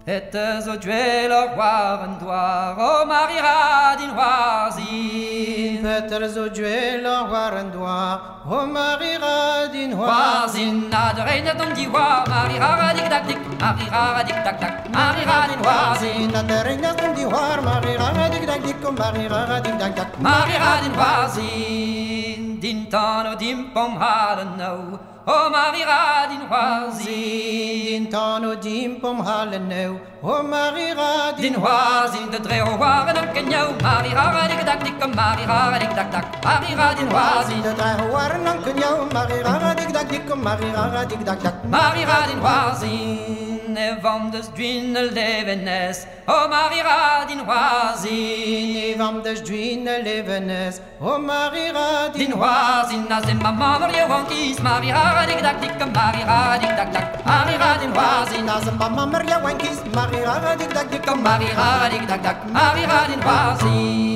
Et zo dwe le war en doar, o Marie radin warzin. Et zo dwe le war en doar, o Marie radin warzin. Na de reine dom di wa, Marie radik dak dik, Marie radik dak dak, Marie radin warzin. Na de reine dom di war, Marie radik dak dik, Marie radik dak dak, Marie radin warzin. Din tan o dim pom halen nou. O Marie radin warzin. Din tan o dim pom halen nou. O Marie radin warzin. De dreo waren ook en jou. Marie radik dak dik, Marie radik dak dak, Marie radin warzin. De dreo waren ook en jou. Marie radik dak dik, Marie radik dak dak, Marie radin warzin. En van de dwine levenes. O Marie radin warzin. En van de dwine levenes. O Marie radin warzin. Als de mama maar je wankies, Marie radik dak dik, Marie radik dak dak, Marie radin warzin. Als de mama maar je wankies, Marie radik dak dik, Marie radik dak dak, Marie radin warzin.